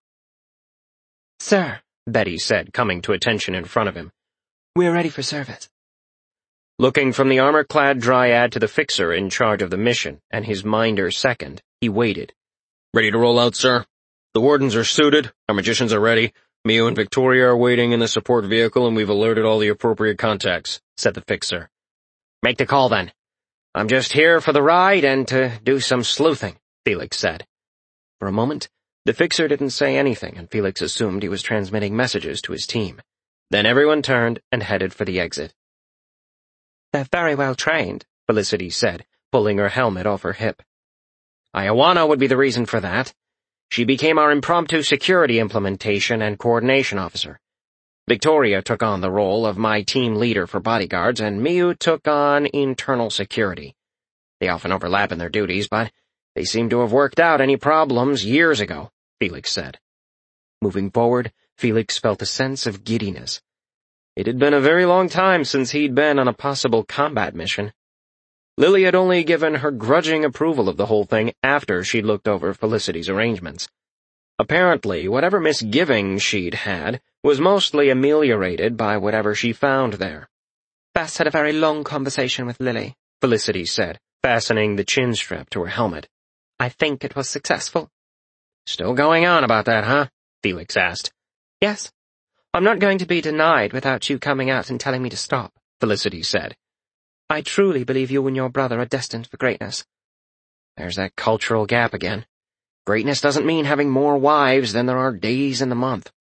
"Sir," Betty said, coming to attention in front of him, "we're ready for service." Looking from the armor-clad dryad to the fixer in charge of the mission, and his minder second, he waited. "Ready to roll out, sir? The wardens are suited, our magicians are ready, Mio and Victoria are waiting in the support vehicle, and we've alerted all the appropriate contacts," said the fixer. "Make the call, then. I'm just here for the ride and to do some sleuthing," Felix said. For a moment, the fixer didn't say anything, and Felix assumed he was transmitting messages to his team. Then everyone turned and headed for the exit. "They're very well trained," Felicity said, pulling her helmet off her hip. "Ioana would be the reason for that. She became our impromptu security implementation and coordination officer. Victoria took on the role of my team leader for bodyguards, and Miu took on internal security. They often overlap in their duties, but they seem to have worked out any problems years ago," Felix said. Moving forward, Felix felt a sense of giddiness. It had been a very long time since he'd been on a possible combat mission. Lily had only given her grudging approval of the whole thing after she'd looked over Felicity's arrangements. Apparently, whatever misgivings she'd had was mostly ameliorated by whatever she found there. "Bess had a very long conversation with Lily," Felicity said, fastening the chin strap to her helmet. "I think it was successful." "Still going on about that, huh?" Felix asked. "Yes. I'm not going to be denied without you coming out and telling me to stop," Felicity said. "I truly believe you and your brother are destined for greatness." There's that cultural gap again. Greatness doesn't mean having more wives than there are days in the month.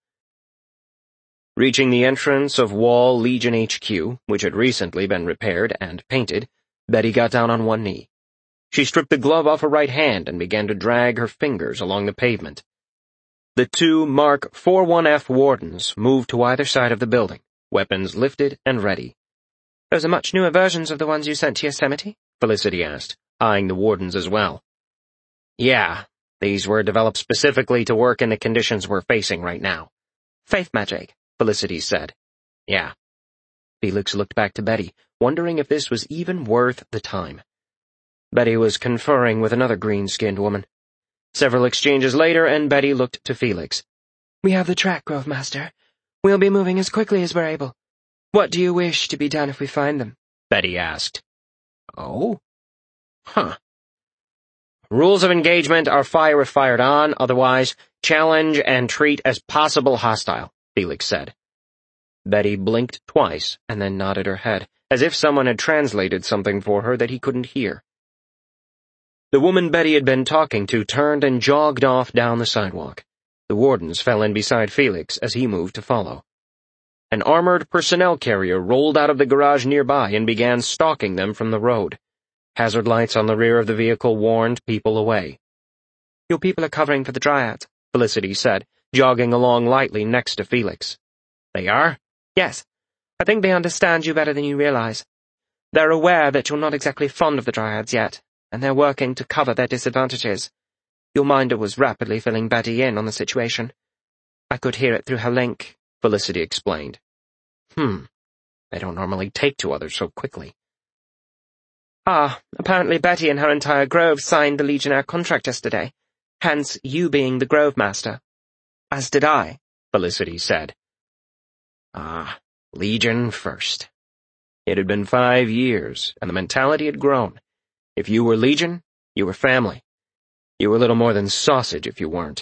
Reaching the entrance of Wall Legion HQ, which had recently been repaired and painted, Betty got down on one knee. She stripped the glove off her right hand and began to drag her fingers along the pavement. The two Mark 41F wardens moved to either side of the building, weapons lifted and ready. "Those are much newer versions of the ones you sent to Yosemite?" Felicity asked, eyeing the wardens as well. "Yeah, these were developed specifically to work in the conditions we're facing right now." "Faith magic," Felicity said. "Yeah." Felix looked back to Betty, wondering if this was even worth the time. Betty was conferring with another green-skinned woman. Several exchanges later, and Betty looked to Felix. "We have the track, Grove Master. We'll be moving as quickly as we're able. What do you wish to be done if we find them?" Betty asked. "Oh? Huh. Rules of engagement are fire if fired on, otherwise challenge and treat as possible hostile," Felix said. Betty blinked twice and then nodded her head, as if someone had translated something for her that he couldn't hear. The woman Betty had been talking to turned and jogged off down the sidewalk. The wardens fell in beside Felix as he moved to follow. An armored personnel carrier rolled out of the garage nearby and began stalking them from the road. Hazard lights on the rear of the vehicle warned people away. "Your people are covering for the Dryads," Felicity said, jogging along lightly next to Felix. "They are?" "Yes. I think they understand you better than you realize. They're aware that you're not exactly fond of the Dryads yet, and they're working to cover their disadvantages. Your minder was rapidly filling Betty in on the situation. I could hear it through her link," Felicity explained. They don't normally take to others so quickly. Apparently Betty and her entire grove signed the Legionnaire contract yesterday, hence you being the Grove Master. As did I, Felicity said. Legion first. It had been 5 years, and the mentality had grown. If you were Legion, you were family. You were little more than sausage if you weren't.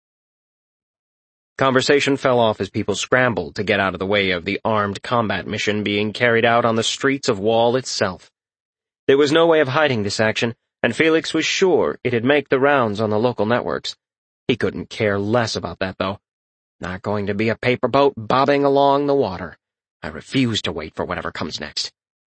Conversation fell off as people scrambled to get out of the way of the armed combat mission being carried out on the streets of Wall itself. There was no way of hiding this action, and Felix was sure it'd make the rounds on the local networks. He couldn't care less about that, though. Not going to be a paper boat bobbing along the water. I refuse to wait for whatever comes next.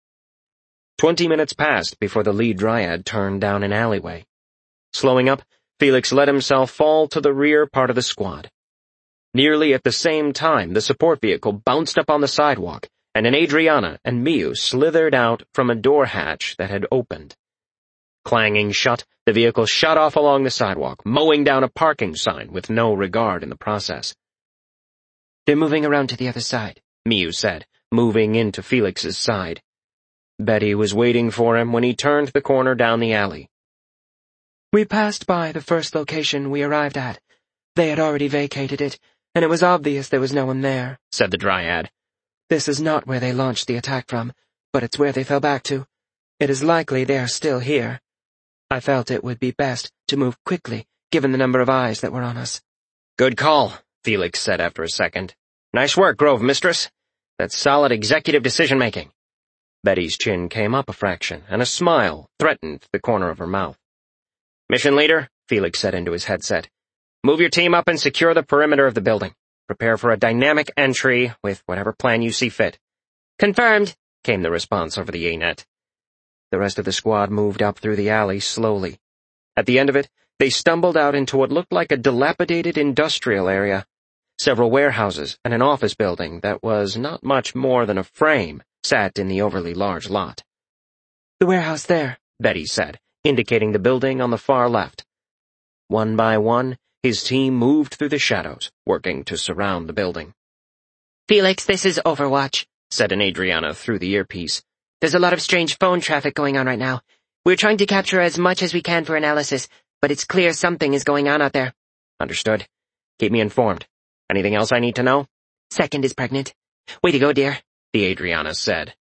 20 minutes passed before the lead Dryad turned down an alleyway. Slowing up, Felix let himself fall to the rear part of the squad. Nearly at the same time, the support vehicle bounced up on the sidewalk, and an Adriana and Miu slithered out from a door hatch that had opened. Clanging shut, the vehicle shot off along the sidewalk, mowing down a parking sign with no regard in the process. They're moving around to the other side, Miu said, moving into Felix's side. Betty was waiting for him when he turned the corner down the alley. We passed by the first location we arrived at. They had already vacated it, and it was obvious there was no one there, said the Dryad. This is not where they launched the attack from, but it's where they fell back to. It is likely they are still here. I felt it would be best to move quickly, given the number of eyes that were on us. Good call, Felix said after a second. Nice work, Grove Mistress. That's solid executive decision-making. Betty's chin came up a fraction, and a smile threatened the corner of her mouth. Mission leader, Felix said into his headset. Move your team up and secure the perimeter of the building. Prepare for a dynamic entry with whatever plan you see fit. Confirmed, came the response over the A-net. The rest of the squad moved up through the alley slowly. At the end of it, they stumbled out into what looked like a dilapidated industrial area. Several warehouses and an office building that was not much more than a frame sat in the overly large lot. The warehouse there, Betty said, indicating the building on the far left. One by one, his team moved through the shadows, working to surround the building. Felix, this is Overwatch, said an Adriana through the earpiece. There's a lot of strange phone traffic going on right now. We're trying to capture as much as we can for analysis, but it's clear something is going on out there. Understood. Keep me informed. Anything else I need to know? Second is pregnant. Way to go, dear, the Adriana said.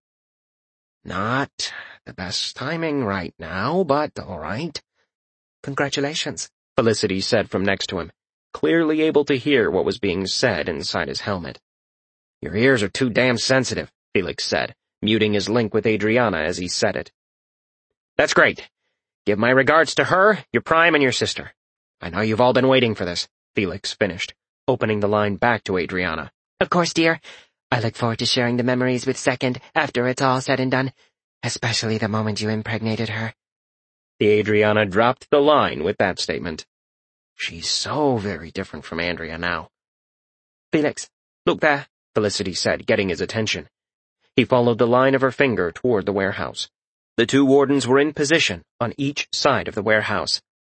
Not the best timing right now, but all right. Congratulations, Felicity said from next to him, clearly able to hear what was being said inside his helmet. Your ears are too damn sensitive, Felix said, muting his link with Adriana as he said it. That's great. Give my regards to her, your prime, and your sister. I know you've all been waiting for this, Felix finished, opening the line back to Adriana. Of course, dear. I look forward to sharing the memories with Second after it's all said and done, especially the moment you impregnated her. The Adriana dropped the line with that statement. She's so very different from Andrea now. Felix, look there, Felicity said, getting his attention. He followed the line of her finger toward the warehouse. The two wardens were in position on each side of the warehouse.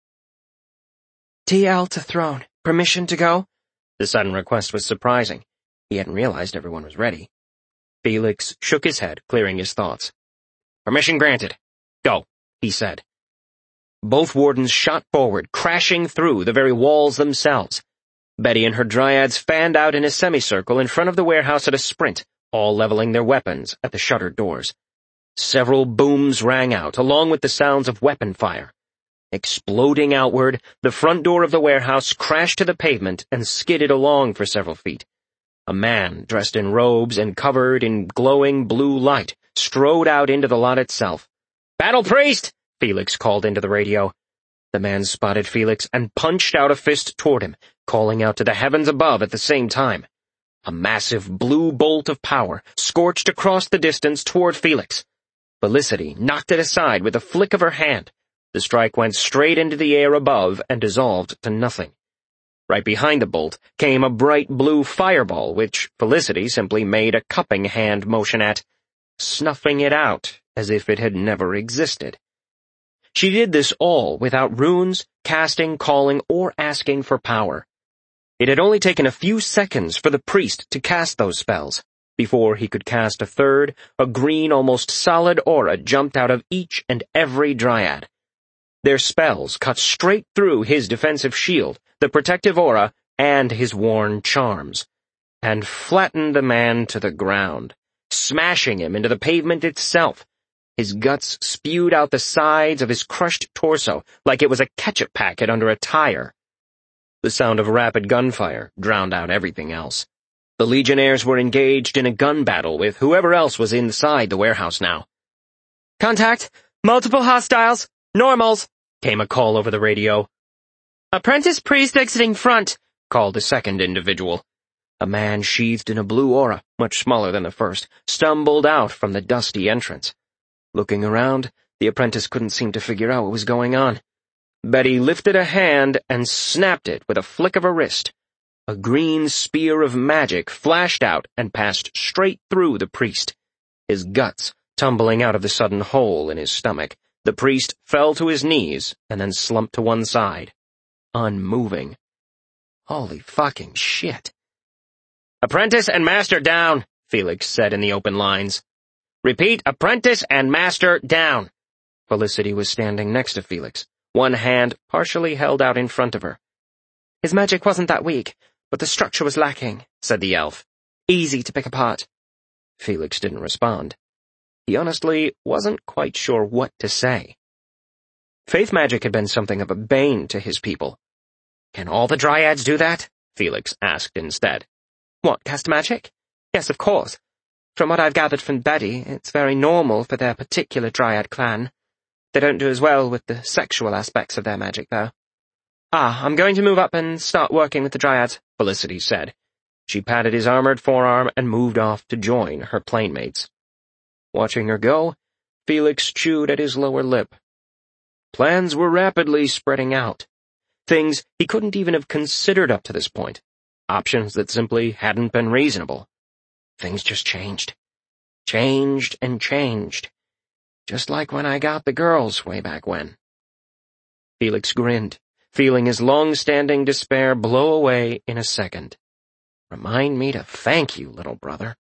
TL to throne. Permission to go? The sudden request was surprising. He hadn't realized everyone was ready. Felix shook his head, clearing his thoughts. Permission granted. Go, he said. Both wardens shot forward, crashing through the very walls themselves. Betty and her dryads fanned out in a semicircle in front of the warehouse at a sprint, all leveling their weapons at the shuttered doors. Several booms rang out, along with the sounds of weapon fire. Exploding outward, the front door of the warehouse crashed to the pavement and skidded along for several feet. A man, dressed in robes and covered in glowing blue light, strode out into the lot itself. "Battle Priest!" Felix called into the radio. The man spotted Felix and punched out a fist toward him, calling out to the heavens above at the same time. A massive blue bolt of power scorched across the distance toward Felix. Felicity knocked it aside with a flick of her hand. The strike went straight into the air above and dissolved to nothing. Right behind the bolt came a bright blue fireball, which Felicity simply made a cupping hand motion at, snuffing it out as if it had never existed. She did this all without runes, casting, calling, or asking for power. It had only taken a few seconds for the priest to cast those spells, Before he could cast a third, a green, almost solid aura jumped out of each and every dryad. Their spells cut straight through his defensive shield, the protective aura, and his worn charms, and flattened the man to the ground, smashing him into the pavement itself. His guts spewed out the sides of his crushed torso like it was a ketchup packet under a tire. The sound of rapid gunfire drowned out everything else. The Legionnaires were engaged in a gun battle with whoever else was inside the warehouse now. "Contact! Multiple hostiles! Normals!" came a call over the radio. "Apprentice priest exiting front," called a second individual. A man sheathed in a blue aura, much smaller than the first, stumbled out from the dusty entrance. Looking around, the apprentice couldn't seem to figure out what was going on. Betty lifted a hand and snapped it with a flick of her wrist. A green spear of magic flashed out and passed straight through the priest. His guts tumbling out of the sudden hole in his stomach, the priest fell to his knees and then slumped to one side, unmoving. Holy fucking shit. "Apprentice and master down," Felix said in the open lines. "Repeat, apprentice and master down." Felicity was standing next to Felix, one hand partially held out in front of her. "His magic wasn't that weak, but the structure was lacking," said the elf. "Easy to pick apart." Felix didn't respond. He honestly wasn't quite sure what to say. Faith magic had been something of a bane to his people. "Can all the dryads do that?" Felix asked instead. "What, cast magic? Yes, of course. From what I've gathered from Betty, it's very normal for their particular dryad clan. They don't do as well with the sexual aspects of their magic, though. I'm going to move up and start working with the dryads," Felicity said. She patted his armored forearm and moved off to join her planemates. Watching her go, Felix chewed at his lower lip. Plans were rapidly spreading out. Things he couldn't even have considered up to this point. Options that simply hadn't been reasonable. Things just changed. Changed and changed. Just like when I got the girls way back when. Felix grinned, feeling his long-standing despair blow away in a second. Remind me to thank you, little brother.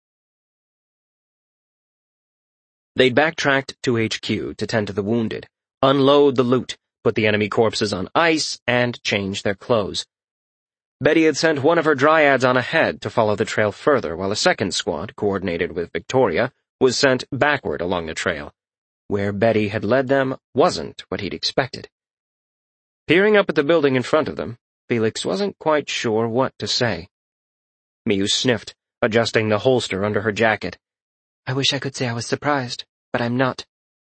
They'd backtracked to HQ to tend to the wounded, unload the loot, put the enemy corpses on ice, and change their clothes. Betty had sent one of her dryads on ahead to follow the trail further, while a second squad, coordinated with Victoria, was sent backward along the trail. Where Betty had led them wasn't what he'd expected. Peering up at the building in front of them, Felix wasn't quite sure what to say. Miu sniffed, adjusting the holster under her jacket. "I wish I could say I was surprised, but I'm not."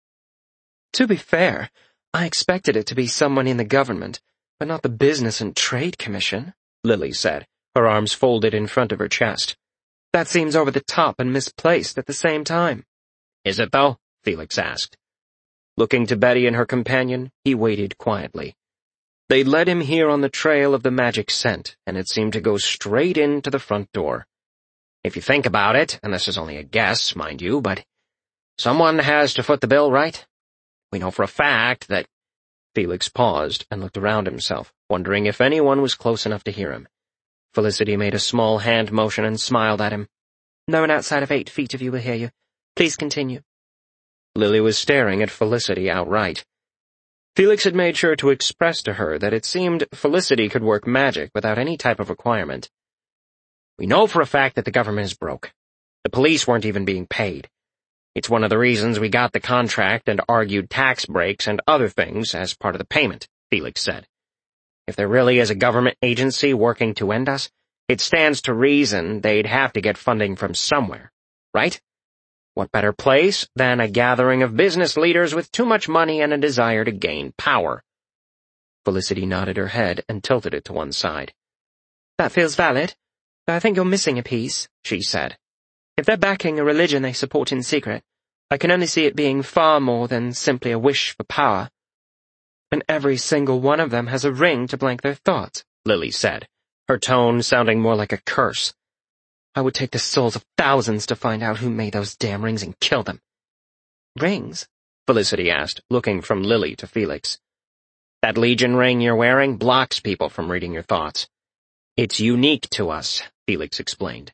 "To be fair, I expected it to be someone in the government, but not the Business and Trade Commission," Lily said, her arms folded in front of her chest. "That seems over the top and misplaced at the same time." "Is it, though?" Felix asked. Looking to Betty and her companion, he waited quietly. They'd led him here on the trail of the magic scent, and it seemed to go straight into the front door. If you think about it, and this is only a guess, mind you, but someone has to foot the bill, right? We know for a fact that—" Felix paused and looked around himself, wondering if anyone was close enough to hear him. Felicity made a small hand motion and smiled at him. "No one outside of 8 feet of you will hear you. Please continue." Lily was staring at Felicity outright. Felix had made sure to express to her that it seemed Felicity could work magic without any type of requirement. "We know for a fact that the government is broke. The police weren't even being paid. It's one of the reasons we got the contract and argued tax breaks and other things as part of the payment," Felix said. "If there really is a government agency working to end us, it stands to reason they'd have to get funding from somewhere, right? What better place than a gathering of business leaders with too much money and a desire to gain power?" Felicity nodded her head and tilted it to one side. "That feels valid, but I think you're missing a piece," she said. "If they're backing a religion they support in secret, I can only see it being far more than simply a wish for power. And every single one of them has a ring to blank their thoughts," Lily said, her tone sounding more like a curse. "I would take the souls of thousands to find out who made those damn rings and kill them." "Rings?" Felicity asked, looking from Lily to Felix. "That Legion ring you're wearing blocks people from reading your thoughts. It's unique to us," Felix explained.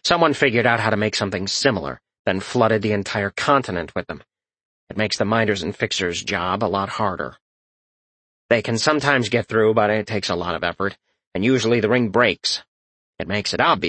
Someone figured out how to make something similar, then flooded the entire continent with them. It makes the minders and fixers' job a lot harder. They can sometimes get through, but it takes a lot of effort, and usually the ring breaks. It makes it obvious